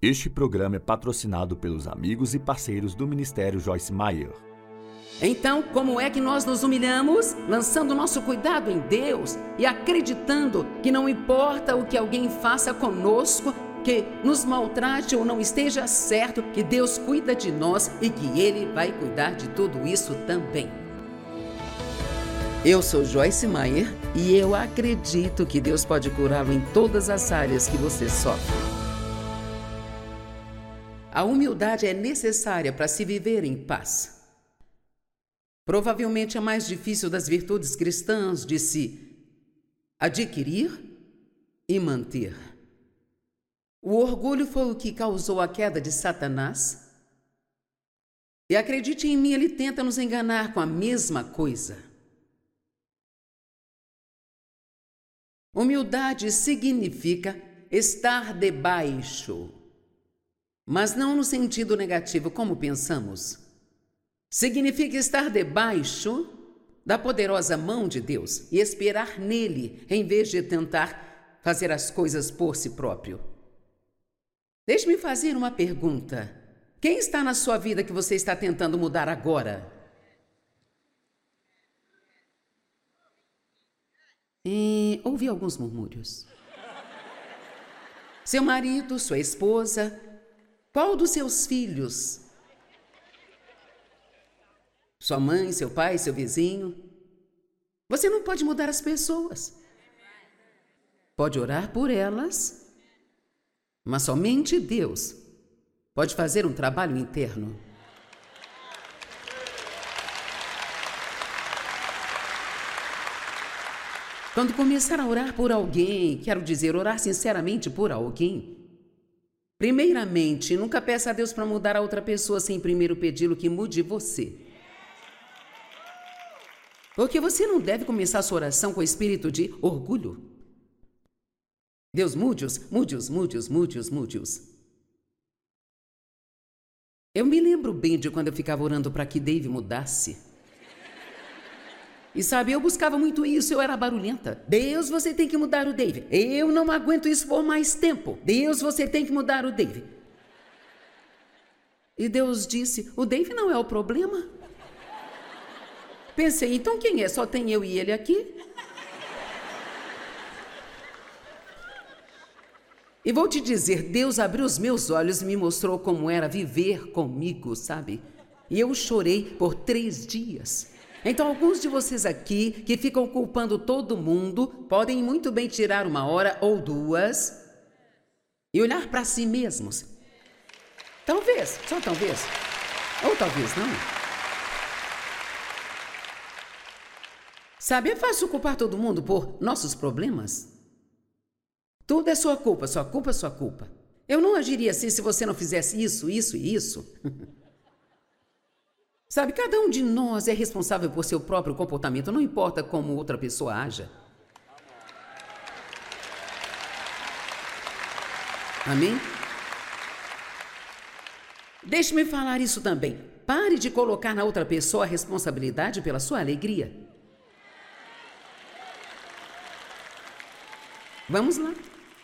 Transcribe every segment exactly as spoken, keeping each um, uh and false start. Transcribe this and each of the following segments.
Este programa é patrocinado pelos amigos e parceiros do Ministério Joyce Meyer. Então, como é que nós nos humilhamos? Lançando nosso cuidado em Deus e acreditando que não importa o que alguém faça conosco, que nos maltrate ou não esteja certo, que Deus cuida de nós e que Ele vai cuidar de tudo isso também. Eu sou Joyce Meyer e eu acredito que Deus pode curá-lo em todas as áreas que você sofre. A humildade é necessária para se viver em paz. Provavelmente a mais difícil das virtudes cristãs de se adquirir e manter. O orgulho foi o que causou a queda de Satanás. E acredite em mim, ele tenta nos enganar com a mesma coisa. Humildade significa estar debaixo, mas não no sentido negativo, como pensamos. Significa estar debaixo da poderosa mão de Deus e esperar nele, em vez de tentar fazer as coisas por si próprio. Deixe-me fazer uma pergunta. Quem está na sua vida que você está tentando mudar agora? E ouvi alguns murmúrios. Seu marido, sua esposa, qual dos seus filhos? Sua mãe, seu pai, seu vizinho? Você não pode mudar as pessoas. Pode orar por elas, mas somente Deus pode fazer um trabalho interno. Quando começar a orar por alguém, quero dizer, orar sinceramente por alguém, primeiramente, nunca peça a Deus para mudar a outra pessoa sem primeiro pedi-lo que mude você. Porque você não deve começar sua oração com o espírito de orgulho. Deus, mude-os, mude-os, mude-os, mude-os, mude-os. Eu me lembro bem de quando eu ficava orando para que Dave mudasse. E sabe, eu buscava muito isso, eu era barulhenta. Deus, você tem que mudar o Dave. Eu não aguento isso por mais tempo. Deus, você tem que mudar o Dave. E Deus disse, o Dave não é o problema. Pensei, então quem é? Só tem eu e ele aqui? E vou te dizer, Deus abriu os meus olhos e me mostrou como era viver comigo, sabe? E eu chorei por três dias. Então, alguns de vocês aqui, que ficam culpando todo mundo, podem muito bem tirar uma hora ou duas e olhar para si mesmos. Talvez, só talvez. Ou talvez não. Sabe, é fácil culpar todo mundo por nossos problemas. Tudo é sua culpa, sua culpa, sua culpa. Eu não agiria assim se você não fizesse isso, isso e isso. Sabe, cada um de nós é responsável por seu próprio comportamento, não importa como outra pessoa haja. Amém? Deixe-me falar isso também. Pare de colocar na outra pessoa a responsabilidade pela sua alegria. Vamos lá.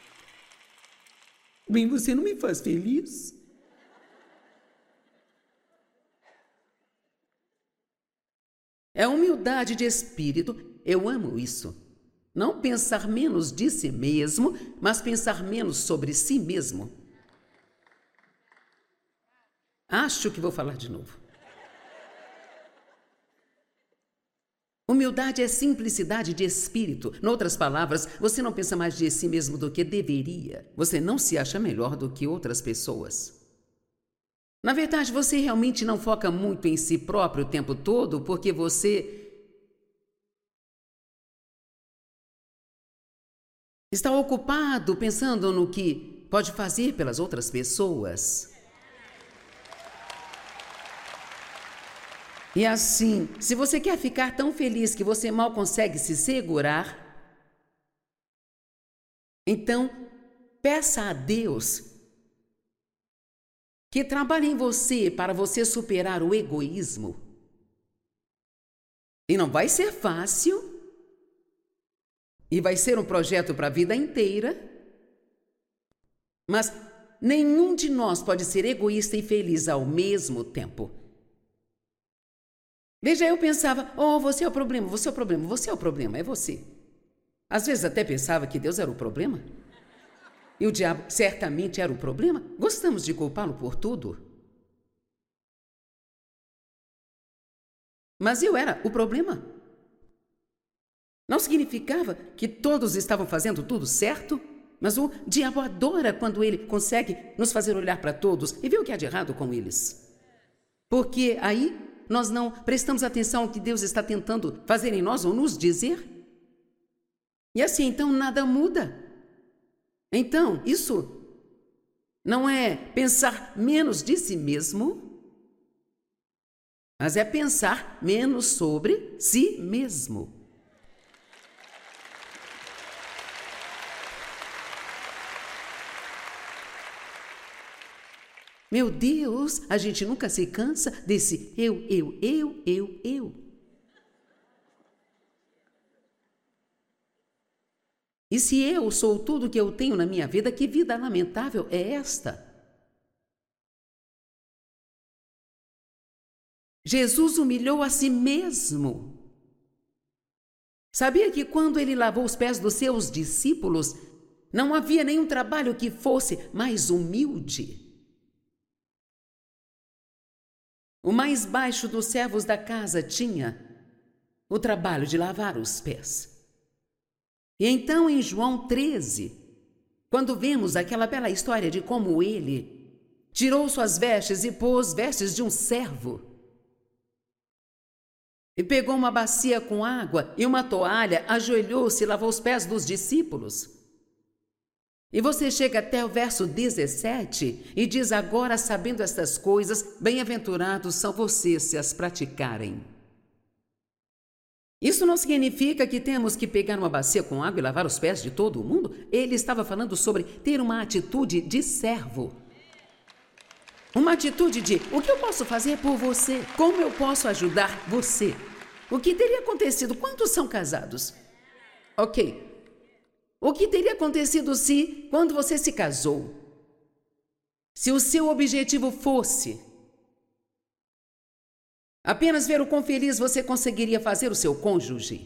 Bem, você não me faz feliz? É humildade de espírito, eu amo isso. Não pensar menos de si mesmo, mas pensar menos sobre si mesmo. Acho que vou falar de novo. Humildade é simplicidade de espírito. Em outras palavras, você não pensa mais de si mesmo do que deveria. Você não se acha melhor do que outras pessoas. Na verdade, você realmente não foca muito em si próprio o tempo todo porque você está ocupado pensando no que pode fazer pelas outras pessoas. E assim, se você quer ficar tão feliz que você mal consegue se segurar, então peça a Deus que trabalhe em você para você superar o egoísmo. E não vai ser fácil, e vai ser um projeto para a vida inteira, mas nenhum de nós pode ser egoísta e feliz ao mesmo tempo. Veja, eu pensava, oh, você é o problema, você é o problema, você é o problema, é você. Às vezes até pensava que Deus era o problema. E o diabo certamente era o problema. Gostamos de culpá-lo por tudo. Mas eu era o problema. Não significava que todos estavam fazendo tudo certo, mas o diabo adora quando ele consegue nos fazer olhar para todos e ver o que há de errado com eles. Porque aí nós não prestamos atenção ao que Deus está tentando fazer em nós ou nos dizer. E assim, então, nada muda. Então, isso não é pensar menos de si mesmo, mas é pensar menos sobre si mesmo. Meu Deus, a gente nunca se cansa desse eu, eu, eu, eu, eu. E se eu sou tudo que eu tenho na minha vida, que vida lamentável é esta? Jesus humilhou a si mesmo. Sabia que quando ele lavou os pés dos seus discípulos, não havia nenhum trabalho que fosse mais humilde? O mais baixo dos servos da casa tinha o trabalho de lavar os pés. E então, em João treze, quando vemos aquela bela história de como ele tirou suas vestes e pôs vestes de um servo, e pegou uma bacia com água e uma toalha, ajoelhou-se e lavou os pés dos discípulos. E você chega até o verso dezessete e diz: agora, sabendo estas coisas, bem-aventurados são vocês se as praticarem. Isso não significa que temos que pegar uma bacia com água e lavar os pés de todo mundo. Ele estava falando sobre ter uma atitude de servo. Uma atitude de: o que eu posso fazer por você? Como eu posso ajudar você? O que teria acontecido? Quantos são casados? Ok. O que teria acontecido se, quando você se casou, se o seu objetivo fosse apenas ver o quão feliz você conseguiria fazer o seu cônjuge?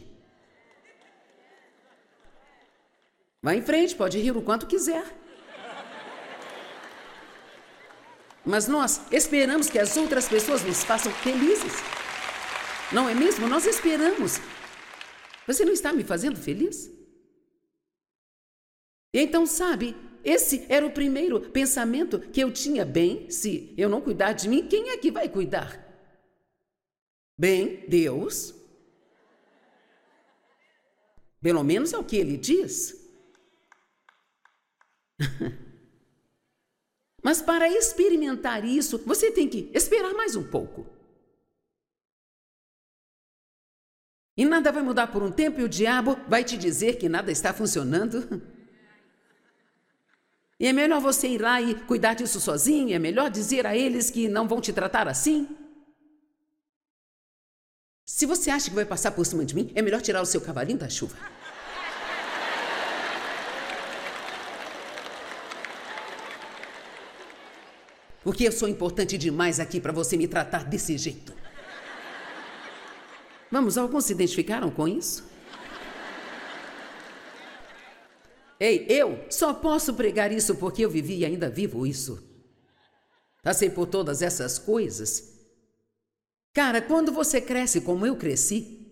Vá em frente, pode rir o quanto quiser. Mas nós esperamos que as outras pessoas nos façam felizes. Não é mesmo? Nós esperamos. Você não está me fazendo feliz? Então, sabe, esse era o primeiro pensamento que eu tinha. Bem, se eu não cuidar de mim, quem é que vai cuidar? Bem, Deus. Pelo menos é o que ele diz. Mas para experimentar isso, você tem que esperar mais um pouco. E nada vai mudar por um tempo e o diabo vai te dizer que nada está funcionando. E é melhor você ir lá e cuidar disso sozinho, é melhor dizer a eles que não vão te tratar assim. Se você acha que vai passar por cima de mim, é melhor tirar o seu cavalinho da chuva. Porque eu sou importante demais aqui para você me tratar desse jeito. Vamos, alguns se identificaram com isso? Ei, eu só posso pregar isso porque eu vivi e ainda vivo isso. Passei por todas essas coisas. Cara, quando você cresce como eu cresci,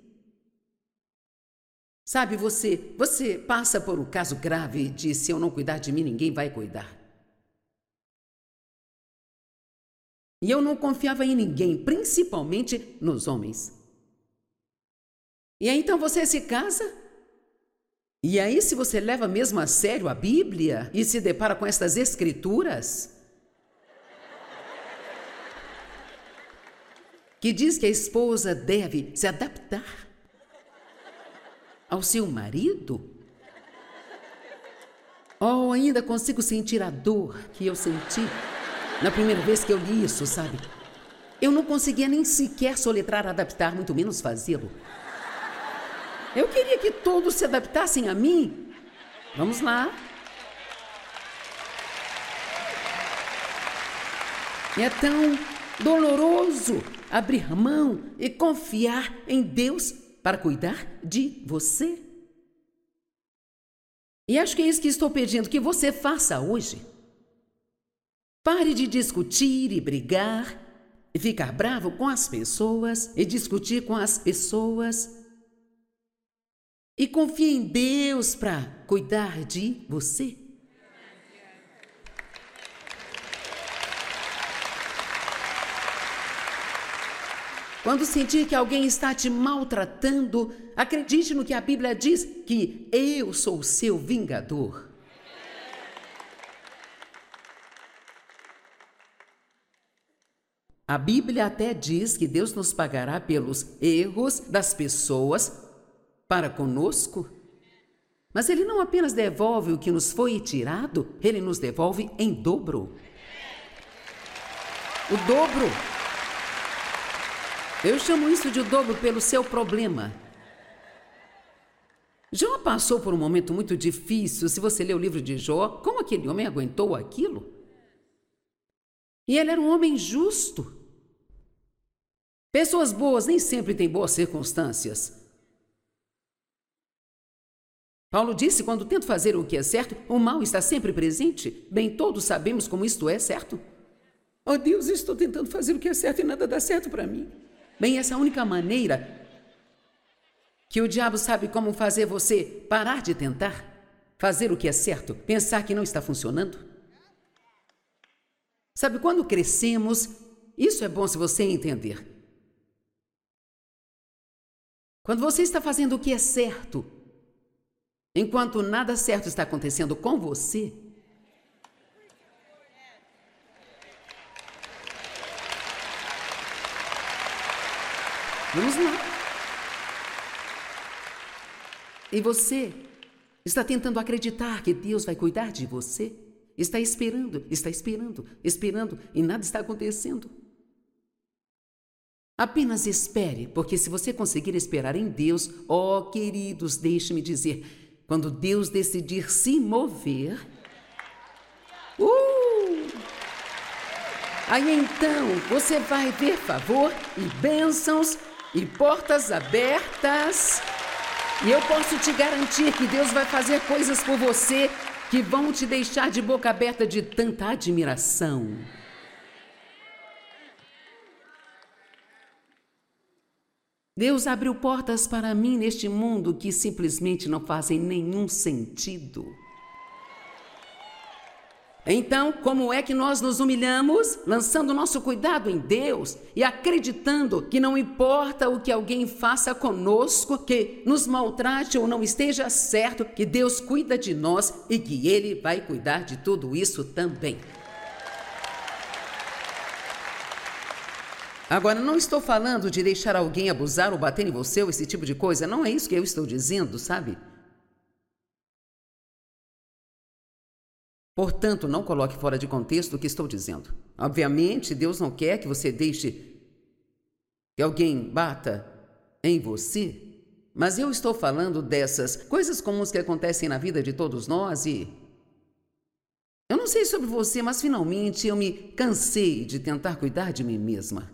sabe, você, você passa por um caso grave de: se eu não cuidar de mim, ninguém vai cuidar. E eu não confiava em ninguém, principalmente nos homens. E aí então você se casa, e aí se você leva mesmo a sério a Bíblia e se depara com estas escrituras, que diz que a esposa deve se adaptar ao seu marido. Oh, ainda consigo sentir a dor que eu senti na primeira vez que eu li isso, sabe? Eu não conseguia nem sequer soletrar adaptar, muito menos fazê-lo. Eu queria que todos se adaptassem a mim. Vamos lá. E é tão doloroso abrir mão e confiar em Deus para cuidar de você. E acho que é isso que estou pedindo que você faça hoje. Pare de discutir e brigar, e ficar bravo com as pessoas, e discutir com as pessoas. E confie em Deus para cuidar de você. Quando sentir que alguém está te maltratando, acredite no que a Bíblia diz, que eu sou o seu vingador. A Bíblia até diz que Deus nos pagará pelos erros das pessoas para conosco. Mas Ele não apenas devolve o que nos foi tirado, Ele nos devolve em dobro. O dobro. Eu chamo isso de dobro pelo seu problema. Jó passou por um momento muito difícil. Se você ler o livro de Jó, como aquele homem aguentou aquilo? E ele era um homem justo. Pessoas boas nem sempre têm boas circunstâncias. Paulo disse, quando tento fazer o que é certo, o mal está sempre presente. Bem, todos sabemos como isto é, certo? Oh Deus, estou tentando fazer o que é certo e nada dá certo para mim. Bem, essa é a única maneira que o diabo sabe como fazer você parar de tentar fazer o que é certo, pensar que não está funcionando. Sabe, quando crescemos, isso é bom se você entender. Quando você está fazendo o que é certo, enquanto nada certo está acontecendo com você, vamos lá. E você está tentando acreditar que Deus vai cuidar de você? Está esperando, está esperando, esperando e nada está acontecendo. Apenas espere, porque se você conseguir esperar em Deus, ó queridos, deixe-me dizer, quando Deus decidir se mover, uh, aí então você vai ver favor e bênçãos e portas abertas. E eu posso te garantir que Deus vai fazer coisas por você que vão te deixar de boca aberta de tanta admiração. Deus abriu portas para mim neste mundo que simplesmente não fazem nenhum sentido. Então, como é que nós nos humilhamos? Lançando nosso cuidado em Deus e acreditando que não importa o que alguém faça conosco, que nos maltrate ou não esteja certo, que Deus cuida de nós e que Ele vai cuidar de tudo isso também. Agora, não estou falando de deixar alguém abusar ou bater em você ou esse tipo de coisa, não é isso que eu estou dizendo, sabe? Portanto, não coloque fora de contexto o que estou dizendo. Obviamente, Deus não quer que você deixe que alguém bata em você, mas eu estou falando dessas coisas comuns que acontecem na vida de todos nós e... Eu não sei sobre você, mas finalmente eu me cansei de tentar cuidar de mim mesma.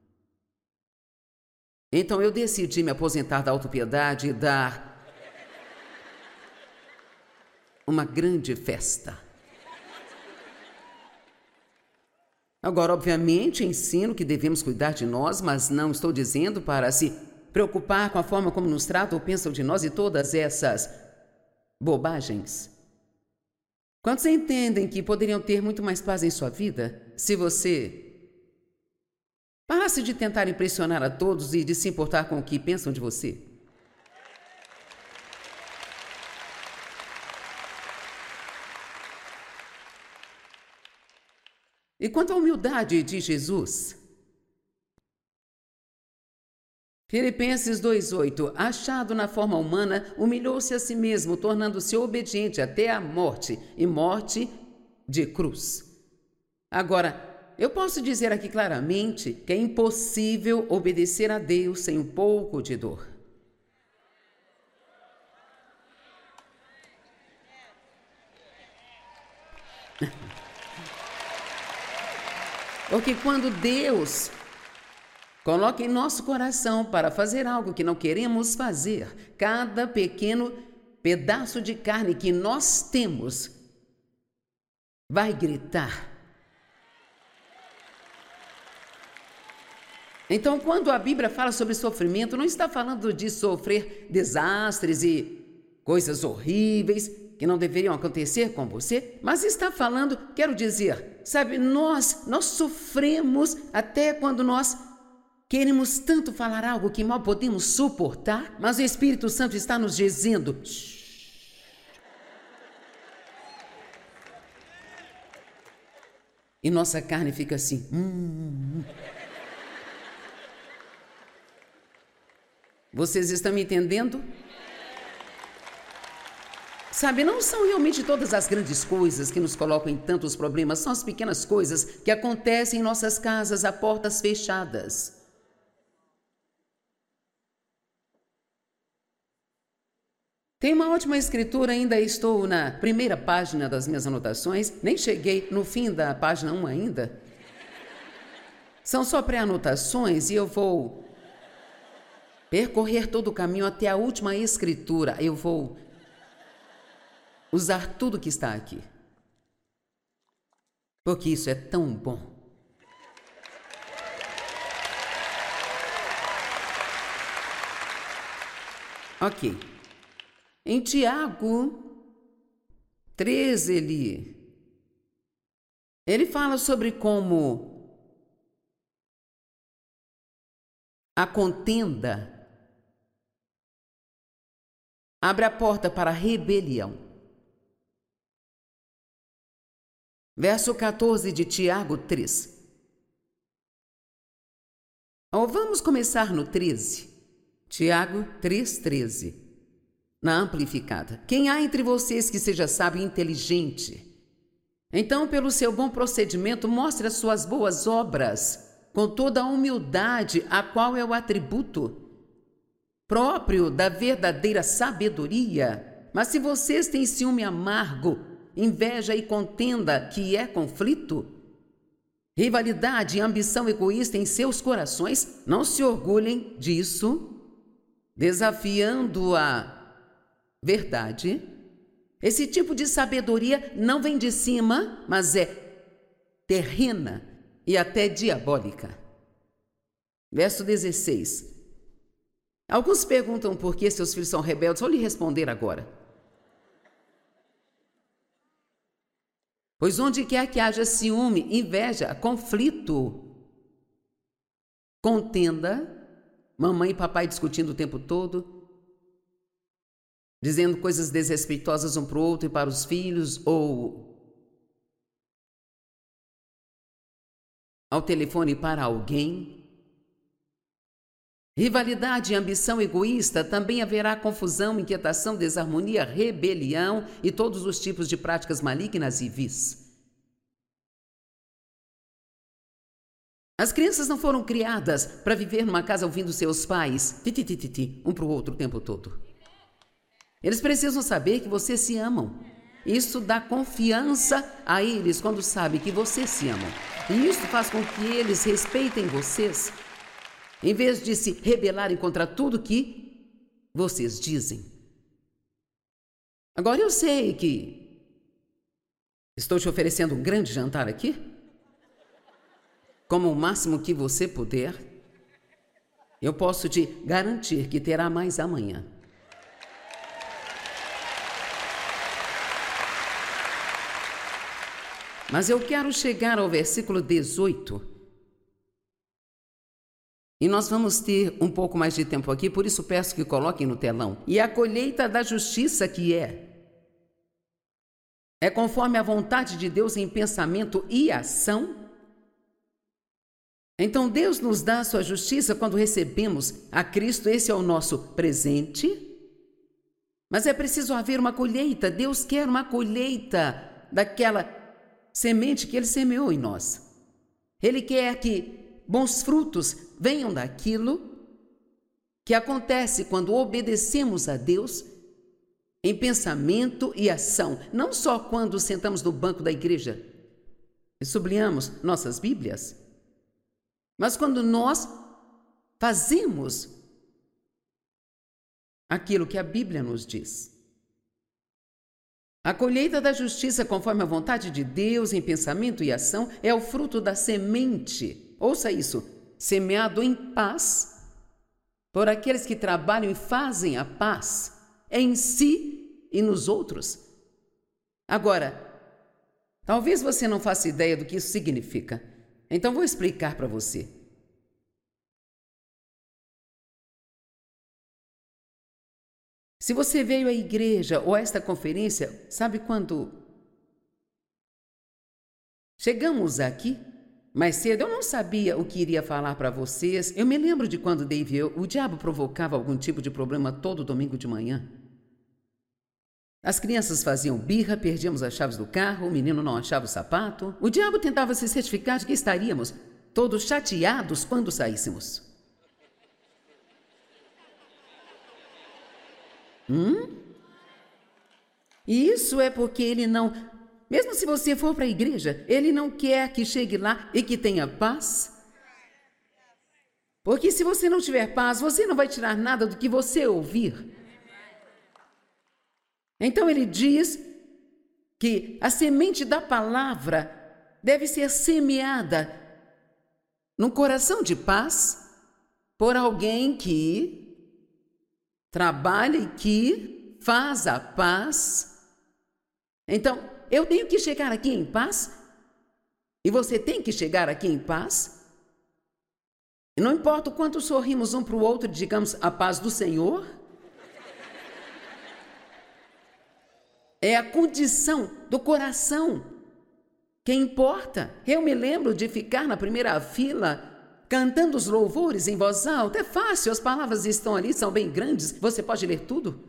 Então eu decidi me aposentar da autopiedade e dar uma grande festa. Agora, obviamente, ensino que devemos cuidar de nós, mas não estou dizendo para se preocupar com a forma como nos tratam ou pensam de nós e todas essas bobagens. Quantos entendem que poderiam ter muito mais paz em sua vida se você parasse de tentar impressionar a todos e de se importar com o que pensam de você? E quanto à humildade de Jesus? Filipenses dois, oito. Achado na forma humana, humilhou-se a si mesmo, tornando-se obediente até a morte, e morte de cruz. Agora, eu posso dizer aqui claramente que é impossível obedecer a Deus sem um pouco de dor. Porque quando Deus coloca em nosso coração para fazer algo que não queremos fazer, cada pequeno pedaço de carne que nós temos vai gritar. Então, quando a Bíblia fala sobre sofrimento, não está falando de sofrer desastres e coisas horríveis que não deveriam acontecer com você, mas está falando, quero dizer, sabe, nós, nós sofremos até quando nós queremos tanto falar algo que mal podemos suportar, mas o Espírito Santo está nos dizendo, shh. E nossa carne fica assim, hum. Vocês estão me entendendo? Sabe, não são realmente todas as grandes coisas que nos colocam em tantos problemas, são as pequenas coisas que acontecem em nossas casas a portas fechadas. Tem uma ótima escritura, ainda estou na primeira página das minhas anotações, nem cheguei no fim da página um ainda. São só pré-anotações e eu vou percorrer todo o caminho até a última escritura. Eu vou usar tudo que está aqui, porque isso é tão bom. Ok. Em Tiago três, ele, ele fala sobre como a contenda abre a porta para a rebelião. Verso quatorze de Tiago três. Ou vamos começar no treze. Tiago três, treze. Na amplificada. Quem há entre vocês que seja sábio e inteligente? Então, pelo seu bom procedimento, mostre as suas boas obras, com toda a humildade, a qual é o atributo próprio da verdadeira sabedoria. Mas se vocês têm ciúme amargo, inveja e contenda, que é conflito, rivalidade e ambição egoísta em seus corações, não se orgulhem disso, desafiando a verdade. Esse tipo de sabedoria não vem de cima, mas é terrena e até diabólica. Verso dezesseis. Alguns perguntam por que seus filhos são rebeldes. Vou lhe responder agora. Pois onde quer que haja ciúme, inveja, conflito, contenda, mamãe e papai discutindo o tempo todo, dizendo coisas desrespeitosas um para o outro e para os filhos, ou ao telefone para alguém. Rivalidade e ambição egoísta, também haverá confusão, inquietação, desarmonia, rebelião e todos os tipos de práticas malignas e vis. As crianças não foram criadas para viver numa casa ouvindo seus pais titititi, um para o outro o tempo todo. Eles precisam saber que vocês se amam. Isso dá confiança a eles quando sabem que vocês se amam. E isso faz com que eles respeitem vocês, em vez de se rebelarem contra tudo que vocês dizem. Agora eu sei que estou te oferecendo um grande jantar aqui, como o máximo que você puder. Eu posso te garantir que terá mais amanhã. Mas eu quero chegar ao versículo dezoito. E nós vamos ter um pouco mais de tempo aqui, por isso peço que coloquem no telão. E a colheita da justiça que é, é conforme a vontade de Deus em pensamento e ação. Então Deus nos dá a sua justiça quando recebemos a Cristo, esse é o nosso presente. Mas é preciso haver uma colheita, Deus quer uma colheita daquela semente que Ele semeou em nós. Ele quer que bons frutos venham daquilo que acontece quando obedecemos a Deus em pensamento e ação, não só quando sentamos no banco da igreja e sublinhamos nossas Bíblias. Mas quando nós fazemos aquilo que a Bíblia nos diz, a colheita da justiça conforme a vontade de Deus em pensamento e ação é o fruto da semente, ouça isso, semeado em paz, por aqueles que trabalham e fazem a paz em si e nos outros. Agora, talvez você não faça ideia do que isso significa, então vou explicar para você. Se você veio à igreja ou a esta conferência, sabe quando chegamos aqui, mais cedo, eu não sabia o que iria falar para vocês. Eu me lembro de quando Dave e eu, o diabo provocava algum tipo de problema todo domingo de manhã. As crianças faziam birra, perdíamos as chaves do carro, o menino não achava o sapato. O diabo tentava se certificar de que estaríamos todos chateados quando saíssemos. Hum? E isso é porque ele não... Mesmo se você for para a igreja, ele não quer que chegue lá e que tenha paz. Porque se você não tiver paz, você não vai tirar nada do que você ouvir. Então ele diz que a semente da palavra deve ser semeada num coração de paz por alguém que trabalha e que faz a paz. Então, eu tenho que chegar aqui em paz e você tem que chegar aqui em paz. E não importa o quanto sorrimos um para o outro e digamos a paz do Senhor. É a condição do coração que importa. Eu me lembro de ficar na primeira fila cantando os louvores em voz alta. É fácil, as palavras estão ali, são bem grandes, você pode ler tudo.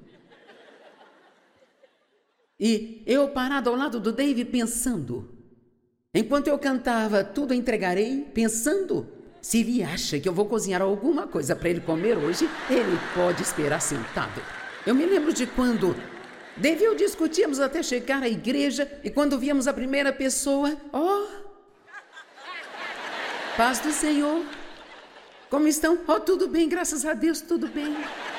E eu parado ao lado do Dave pensando, enquanto eu cantava, tudo entregarei, pensando, se ele acha que eu vou cozinhar alguma coisa para ele comer hoje, ele pode esperar sentado. Eu me lembro de quando Dave e eu discutíamos até chegar à igreja e quando víamos a primeira pessoa, ó, oh, paz do Senhor, como estão? Oh, tudo bem, graças a Deus, tudo bem.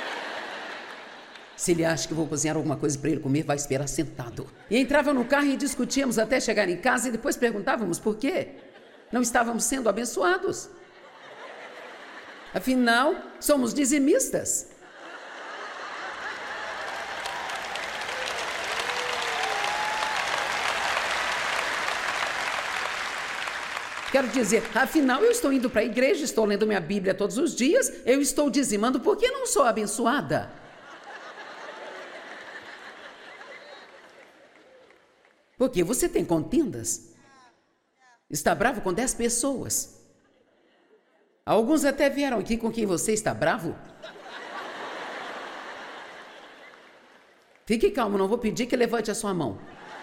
Se ele acha que eu vou cozinhar alguma coisa para ele comer, vai esperar sentado. E entrava no carro e discutíamos até chegar em casa e depois perguntávamos por quê. Não estávamos sendo abençoados. Afinal, somos dizimistas. Quero dizer, afinal, eu estou indo para a igreja, estou lendo minha Bíblia todos os dias, eu estou dizimando porque não sou abençoada. Porque você tem contendas. Está bravo com dez pessoas. Alguns até vieram aqui com quem você está bravo. Fique calmo, não vou pedir que levante a sua mão.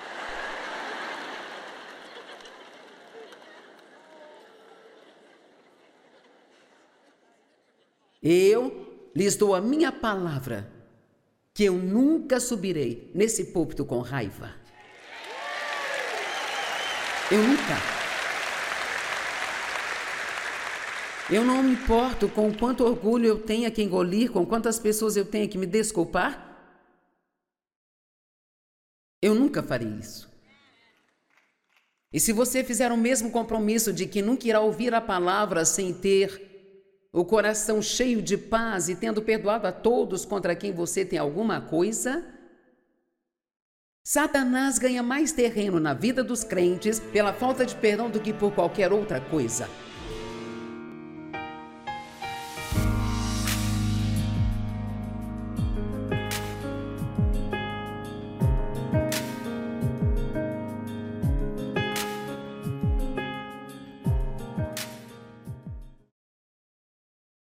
Eu lhes dou a minha palavra que eu nunca subirei nesse púlpito com raiva. Eu nunca. Eu não me importo com quanto orgulho eu tenha que engolir, com quantas pessoas eu tenha que me desculpar. Eu nunca farei isso. E se você fizer o mesmo compromisso de que nunca irá ouvir a palavra sem ter o coração cheio de paz e tendo perdoado a todos contra quem você tem alguma coisa, Satanás ganha mais terreno na vida dos crentes pela falta de perdão do que por qualquer outra coisa.